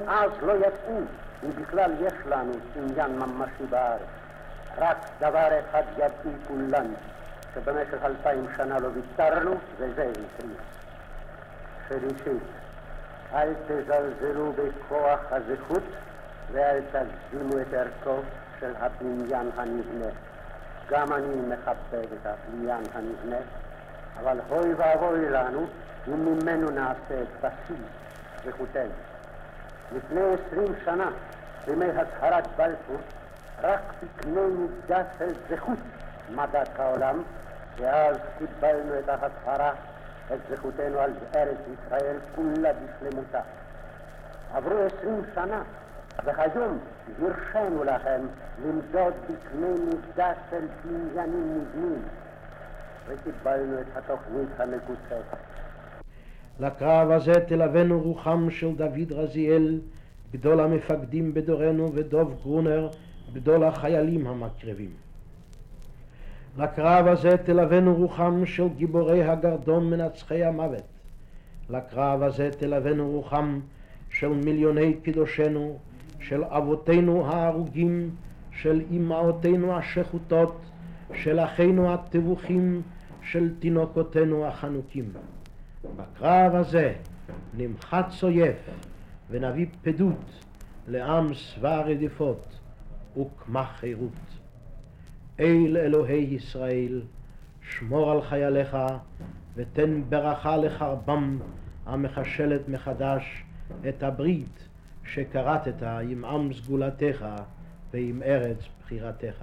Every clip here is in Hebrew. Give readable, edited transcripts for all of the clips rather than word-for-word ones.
אז לא ידעו אם בכלל יש לנו עניין ממשי בארץ. רק דבר אחד ידעו כולן, שבמשך 2000 שנה לא ויתרנו, וזה הכריע. שלישית, אל תזלזלו בכוח הזכות ואל תגזימו את ערכו של הבניין הנבנה. גם אני מכבד את הבניין הנבנה, אבל הוי ואבוי לנו אם ממנו נעשה את בסיס זכותנו. לפני 20 שנה, בימי הצהרת בלפור, רק בקנה מידה של זכות מדד העולם, ואז קיבלנו את ההצהרה, את זכותנו על ארץ ישראל כולה בשלמותה. עברו 20 שנה, והיום הרשינו לכם למדוד בקנה מידה של בניינים נבנים, וקיבלנו את התוכנית המקוצצת. לקרב הזה תלוונו רוחם של דוד רזיאל, גדול המפקדים בדורנו, ודוב גרונר, גדול החיילים המקרבים. לקרב הזה תלוונו רוחם של גיבורי הגרדום מנצחי המוות. לקרב הזה תלוונו רוחם של מיליוני קדושנו, של אבותינו ההרוגים, של אמהותינו השחוטות, של אחינו הטבוחים, של תינוקותינו החנוקים. בקרב הזה נמחץ אויב ונביא פדות לעם שבע רדיפות וקמה חירות. אל אלוהי ישראל, שמור על חייליך ותן ברכה לחרבם המחשלת מחדש את הברית שקראת עם עם סגולתך ועם ארץ בחירתך.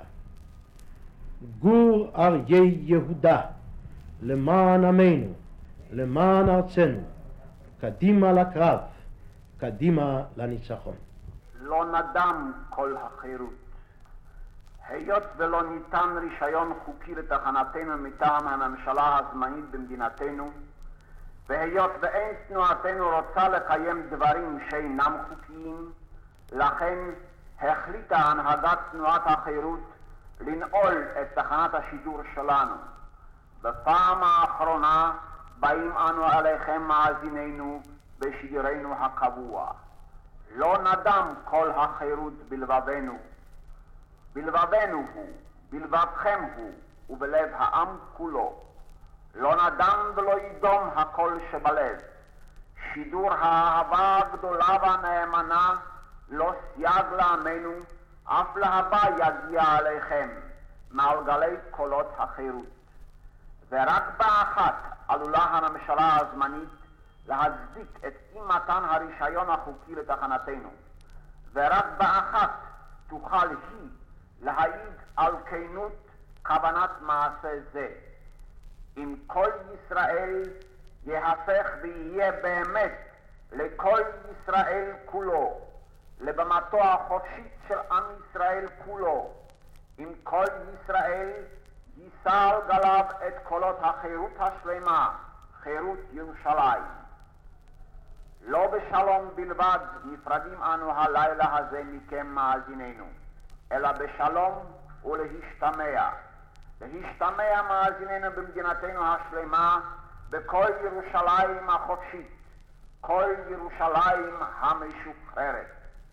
גור אריה יהודה, למען עמנו, למען ארצנו, קדימה לקרב, קדימה לניצחון. לא נדם כל החירות. היות ולא ניתן רישיון חוקי לתחנתנו מטעם הממשלה הזמנית במדינתנו, והיות ואין תנועתנו רוצה לקיים דברים שאינם חוקיים, לכן החליטה הנהגת תנועת החירות לנעול את תחנת השידור שלנו. בפעם האחרונה באים אנו עליכם מאזיננו בשידורנו הקבוע. לא נדם כל החירות בלבבנו. בלבבנו הוא, בלבבכם הוא, ובלב העם כולו. לא נדם ולא ידום הכל שבלב. שידור האהבה הגדולה והנאמנה לא סייג לעמנו, אף להבא יגיע עליכם מעל גלי קולות החירות. ורק באחת עלולה הממשלה הזמנית להצדיק את אי מתן הרישיון החוקי לתחנתנו, ורק באחת תוכל היא להעיד על כנות כוונת מעשה זה. אם כל ישראל יהפך ויהיה באמת לכל ישראל כולו, לבמתו החופשית של עם ישראל כולו, אם כל ישראל יישא על גליו את קולות החירות השלמה, חירות ירושלים. לא בשלום בלבד נפרדים אנו הלילה הזה מכם מאזיננו, אלא בשלום ולהשתמע. להשתמע מאזיננו במדינתנו השלמה, בכל ירושלים החופשית, כל ירושלים המשוחררת.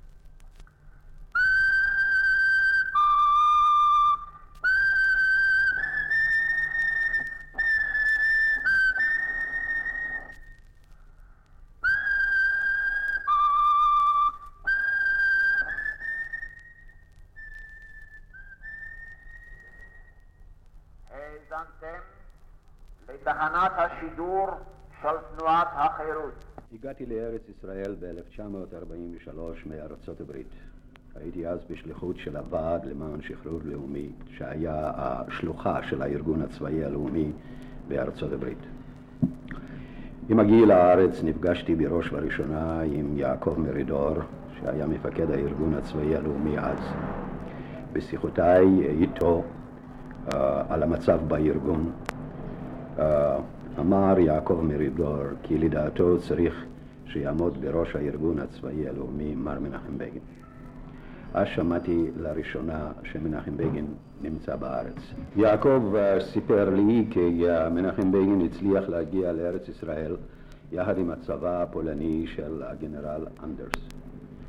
האזנתם לתחנת השידור של תנועת החירות. הגעתי לארץ ישראל ב-1943 מארצות הברית. הייתי אז בשליחות של הוועד למען שחרור לאומי, שהיה השלוחה של הארגון הצבאי הלאומי בארצות הברית. עם הגיעי לארץ נפגשתי בראש ובראשונה עם יעקב מרידור, שהיה מפקד הארגון הצבאי הלאומי אז. בשיחותיי איתו על המצב בארגון, אמר יעקב מרידור כי לדעתו צריך שיעמוד בראש הארגון הצבאי הלאומי מר מנחם בגין. אז שמעתי לראשונה שמנחם בגין נמצא בארץ. יעקב סיפר לי כי מנחם בגין הצליח להגיע לארץ ישראל יחד עם הצבא הפולני של הגנרל אנדרס.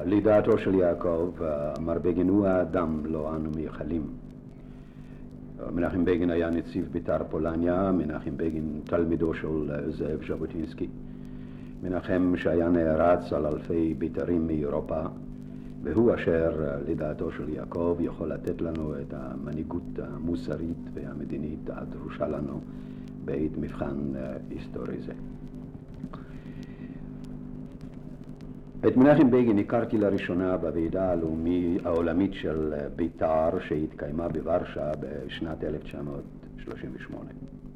לידתו של יעקב, מר בגין הוא האדם לא אנו מייחלים. מנחם בגין היה נציב בית"ר פולניה, מנחם בגין תלמידו של זאב ז'בוטינסקי. מנחם שהיה נערץ על אלפי בית"רים מאירופה, והוא אשר לדעתו של יעקב יכול לתת לנו את המנהיגות המוסרית והמדינית הדרושה לנו בעת מבחן היסטורי זה. את מנחם בגין הכרתי לראשונה בוועידה העולמית של בית"ר שהתקיימה בוורשה בשנת 1938.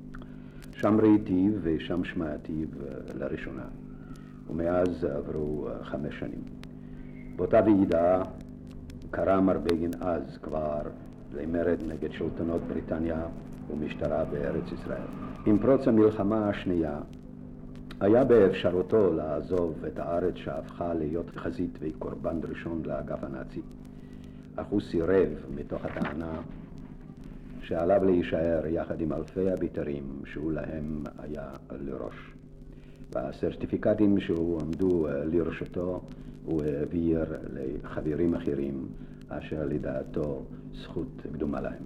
שם ראיתיו ושם שמעתיו לראשונה, ומאז עברו 5 שנים. באותה ועידה קרא מר בגין אז כבר למרד נגד שלטונות בריטניה ומשטרה בארץ ישראל. עם פרוץ המלחמה השנייה היה באפשרותו לעזוב את הארץ שהפכה להיות חזית וקורבן ראשון לאגף הנאצי, אך הוא סירב מתוך הטענה שעליו להישאר יחד עם אלפי הבית"רים שהוא להם היה לראש. והסרטיפיקטים שהועמדו לרשותו הוא העביר לחברים אחרים אשר לדעתו זכות קדומה להם.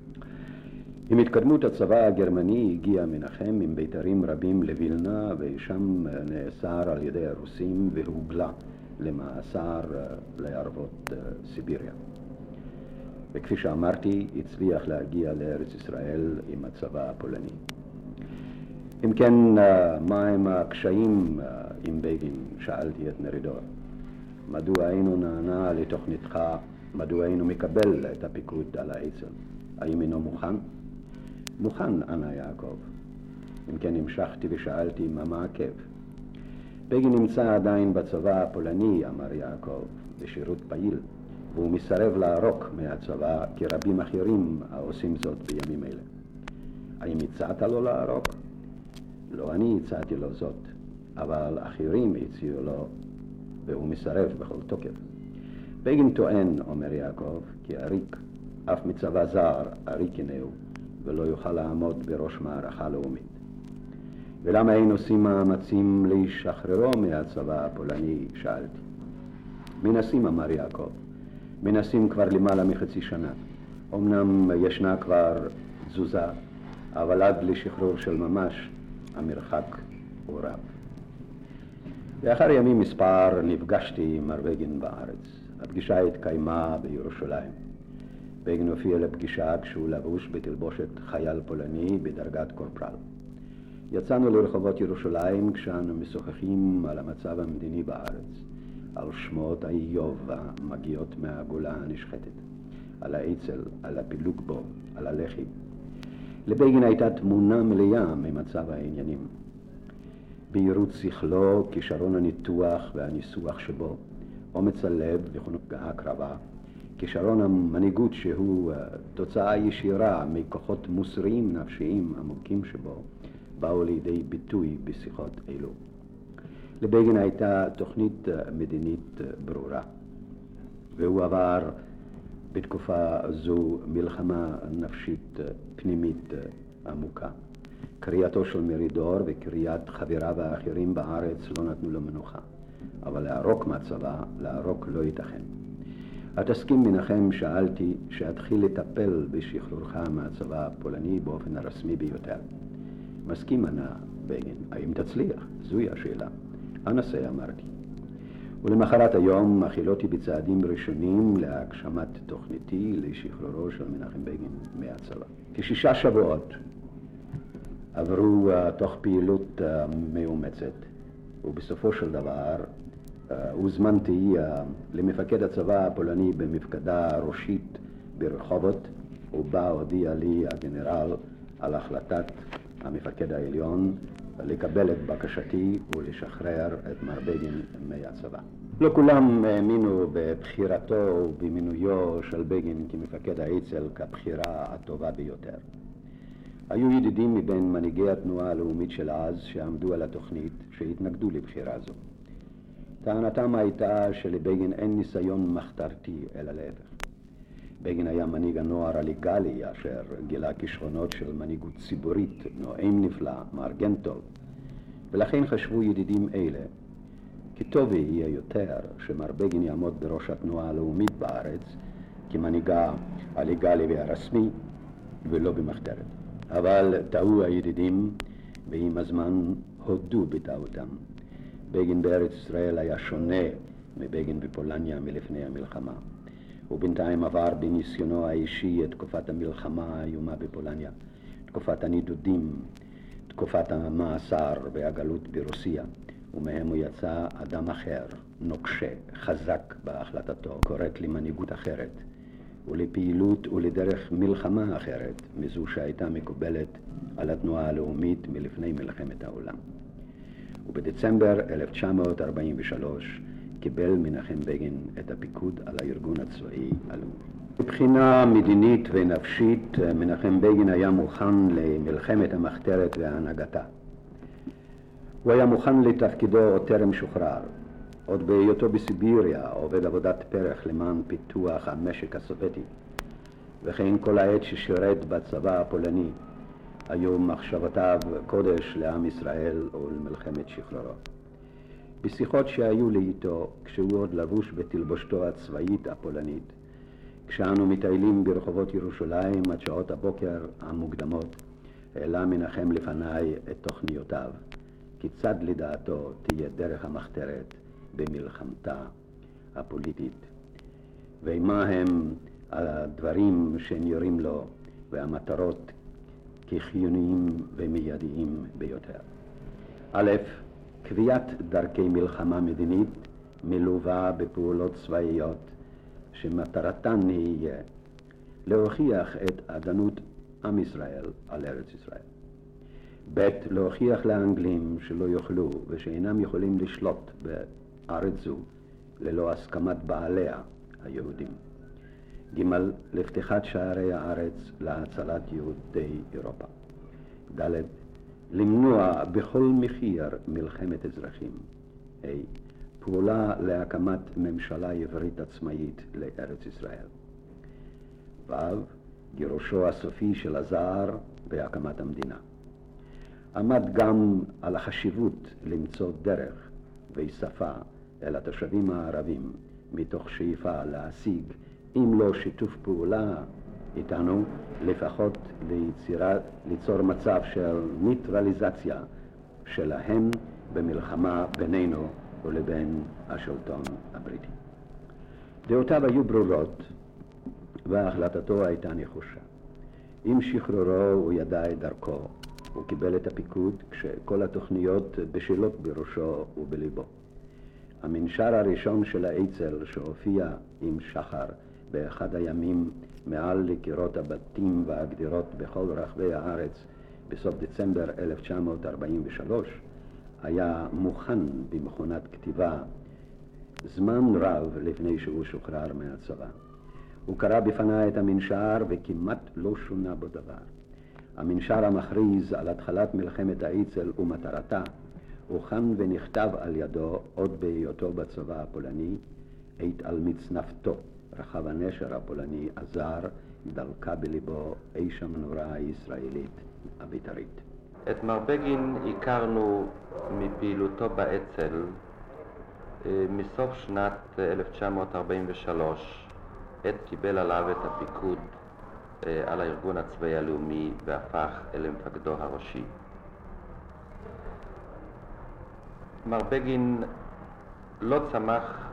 עם התקדמות הצבא הגרמני הגיע מנחם עם בית"רים רבים לווילנה, ושם נאסר על ידי הרוסים והוגלה למאסר לערבות סיביריה. וכפי שאמרתי, הצליח להגיע לארץ ישראל עם הצבא הפולני. אם כן, מה הם הקשיים עם בגין? שאלתי את מרידור. מדוע אינו נענה לתוכניתך? מדוע אינו מקבל את הפיקוד על האצ"ל? האם אינו מוכן? מוכן, ענה יעקב. אם כן המשכתי ושאלתי מה מעכב. בגין נמצא עדיין בצבא הפולני, אמר יעקב, בשירות פעיל, והוא מסרב לערוק מהצבא כרבים אחרים העושים זאת בימים אלה. האם הצעת לו לערוק? לא אני הצעתי לו זאת, אבל אחרים הציעו לו, והוא מסרב בכל תוקף. בגין טוען, אומר יעקב, כי עריק, אף מצבא זר, עריק הינהו, ולא יוכל לעמוד בראש מערכה לאומית. ולמה אין עושים מאמצים להשחררו מהצבא הפולני? שאלתי. מנסים, אמר יעקב. מנסים כבר למעלה מחצי שנה. אמנם ישנה כבר תזוזה, אבל עד לשחרור של ממש המרחק הוא רב. לאחר ימים מספר נפגשתי עם מר בגין בארץ. הפגישה התקיימה בירושלים. בגין הופיע לפגישה כשהוא לבוש בתלבושת חייל פולני בדרגת קורפרל. יצאנו לרחובות ירושלים כשאנו משוחחים על המצב המדיני בארץ, על שמועות האיוב המגיעות מהגולה הנשחטת, על האצ"ל, על הפילוג בו, על הלח"י. לבגין הייתה תמונה מלאה ממצב העניינים. בהירות שכלו, כישרון הניתוח והניסוח שבו, אומץ הלב וההקרבה, כישרון המנהיגות שהוא תוצאה ישירה מכוחות מוסריים נפשיים עמוקים שבו, באו לידי ביטוי בשיחות אלו. לבגין הייתה תוכנית מדינית ברורה, והוא עבר בתקופה זו מלחמה נפשית פנימית עמוקה. קריאתו של מרידור וקריאת חבריו האחרים בארץ לא נתנו לו מנוחה, אבל לערוק מהצבא, לערוק לא ייתכן. התסכים מנחם, שאלתי, שאתחיל לטפל בשחרורך מהצבא הפולני באופן הרסמי ביותר. מסכים, ענה בגין. האם תצליח? זוהי השאלה. אנסה, אמרתי. ולמחרת היום מכילותי בצעדים ראשונים להגשמת תוכניתי לשחרורו של מנחם בגין מהצבא. כ6 שבועות עברו תוך פעילות מאומצת, ובסופו של דבר הוזמנתי למפקד הצבא הפולני במפקדה ראשית ברחובות, ובה הודיע לי הגנרל על החלטת המפקד העליון לקבל את בקשתי ולשחרר את מר בגין מהצבא. לא כולם האמינו בבחירתו ובמינויו של בגין כמפקד האצ"ל כבחירה הטובה ביותר. היו ידידים מבין מנהיגי התנועה הלאומית של אז שעמדו על התוכנית שהתנגדו לבחירה זו. טענתם הייתה שלבגין אין ניסיון מחתרתי, אלא להפך. בגין היה מנהיג הנוער הליגלי אשר גילה כישרונות של מנהיגות ציבורית, נואם נפלא, מארגן טוב. ולכן חשבו ידידים אלה כי טוב יהיה יותר שמר בגין יעמוד בראש התנועה הלאומית בארץ כמנהיגה הלגלי והרשמי ולא במחתרת. אבל טעו הידידים ועם הזמן הודו בטעותם. בגין בארץ ישראל היה שונה מבגין בפולניה מלפני המלחמה. ובינתיים עבר בניסיונו האישי את תקופת המלחמה האיומה בפולניה, תקופת הנידודים, תקופת המאסר והגלות ברוסיה, ומהם הוא יצא אדם אחר, נוקשה, חזק בהחלטתו, קוראת למנהיגות אחרת, ולפעילות ולדרך מלחמה אחרת מזו שהייתה מקובלת על התנועה הלאומית מלפני מלחמת העולם. ובדצמבר 1943 קיבל מנחם בגין את הפיקוד על הארגון הצבאי הלאומי. מבחינה מדינית ונפשית מנחם בגין היה מוכן למלחמת המחתרת והנהגתה. הוא היה מוכן לתפקידו עוד טרם שוחרר. עוד בהיותו בסיביריה עובד עבודת פרח למען פיתוח המשק הסובייטי, וכן כל העת ששירת בצבא הפולני היו מחשבותיו קודש לעם ישראל ולמלחמת שחרורו. בשיחות שהיו לי איתו כשהוא עוד לבוש בתלבושתו הצבאית הפולנית, כשאנו מטיילים ברחובות ירושלים עד שעות הבוקר המוקדמות, העלה מנחם לפניי את תוכניותיו, כיצד לדעתו תהיה דרך המחתרת במלחמתה הפוליטית, ומה הם הדברים שנראים לו והמטרות כחיוניים ומיידיים ביותר. א', קביעת דרכי מלחמה מדינית מלווה בפעולות צבאיות שמטרתן היא להוכיח את עדנות עם ישראל על ארץ ישראל. ב', להוכיח לאנגלים שלא יוכלו ושאינם יכולים לשלוט בארץ זו ללא הסכמת בעליה היהודים. ג', לפתיחת שערי הארץ להצלת יהודי אירופה. ד', למנוע בכל מחיר מלחמת אזרחים. פעולה להקמת ממשלה עברית עצמאית לארץ ישראל. ו', גירושו הסופי של הזר והקמת המדינה. עמד גם על החשיבות למצוא דרך ושפה אל התושבים הערבים מתוך שאיפה להשיג, אם לא שיתוף פעולה איתנו, לפחות ליצור מצב של ניטרליזציה שלהם במלחמה בינינו ולבין השלטון הבריטי. דעותיו היו ברורות והחלטתו הייתה נחושה. עם שחרורו הוא ידע את דרכו. הוא קיבל את הפיקוד כשכל התוכניות בשלות בראשו ובליבו. המנשר הראשון של האצ"ל שהופיע עם שחר באחד הימים מעל לקירות הבתים והגדירות בכל רחבי הארץ בסוף דצמבר 1943 היה מוכן במכונת כתיבה זמן רב לפני שהוא שוחרר מהצבא. הוא קרא בפני את המנשר וכמעט לא שונה בו דבר. המנשר המכריז על התחלת מלחמת האצ"ל ומטרתה הוכן ונכתב על ידו עוד בהיותו בצבא הפולני, עת על מצנפתו רחב הנשר הפולני הזר דלקה בליבו איש המנורה הישראלית הבית"רית. את מר בגין הכרנו מפעילותו באצ"ל מסוף שנת 1943, עת קיבל עליו את הפיקוד על הארגון הצבאי הלאומי והפך אל מפקדו הראשי. מר בגין לא צמח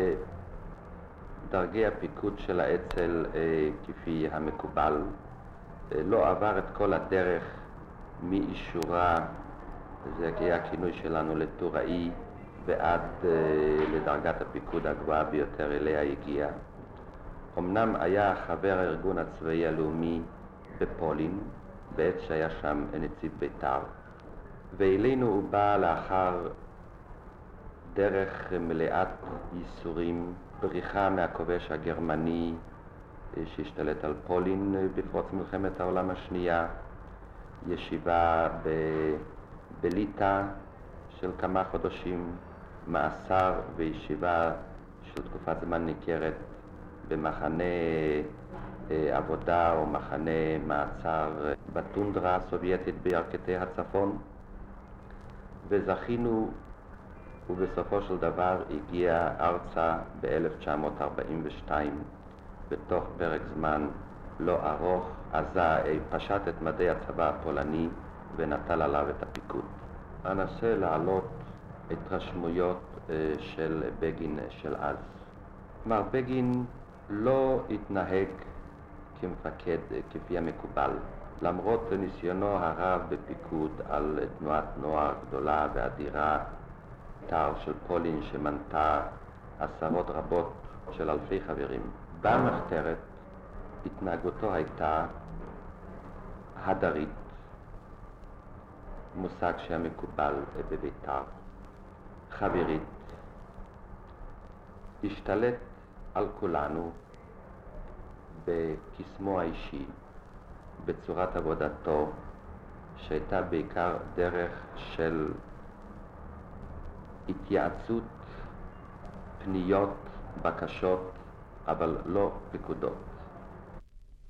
בדרגי הפיקוד של האצ"ל כפי המקובל, לא עבר את כל הדרך מאישורה, זה היה הכינוי שלנו לטוראי, ועד לדרגת הפיקוד הגבוהה ביותר אליה הגיע. אמנם היה חבר הארגון הצבאי הלאומי בפולין, בעת שהיה שם נציב בית"ר, ואלינו הוא בא לאחר דרך מלאת ייסורים, בריחה מהכובש הגרמני שהשתלט על פולין בפרוץ מלחמת העולם השנייה, ישיבה בליטא של כמה חודשים, מאסר וישיבה של תקופת זמן ניכרת במחנה עבודה או מחנה מעצר בטונדרה הסובייטית בירכתי הצפון, וזכינו ובסופו של דבר הגיע ארצה ב-1942 בתוך פרק זמן לא ארוך, פשט את מדי הצבא הפולני ונטל עליו את הפיקוד. אנסה להעלות התרשמויות של בגין של אז. מר בגין לא התנהג כמפקד כפי המקובל, למרות ניסיונו הרב בפיקוד על תנועת נוער גדולה ואדירה, תר של פולין שמנתה עשרות רבות של אלפי חברים. במחתרת התנהגותו הייתה הדרית, מושג שהיה מקובל בבית"ר, חברית, השתלט על כולנו בקסמו האישי, בצורת עבודתו שהייתה בעיקר דרך של התייעצות, פניות, בקשות, אבל לא פקודות.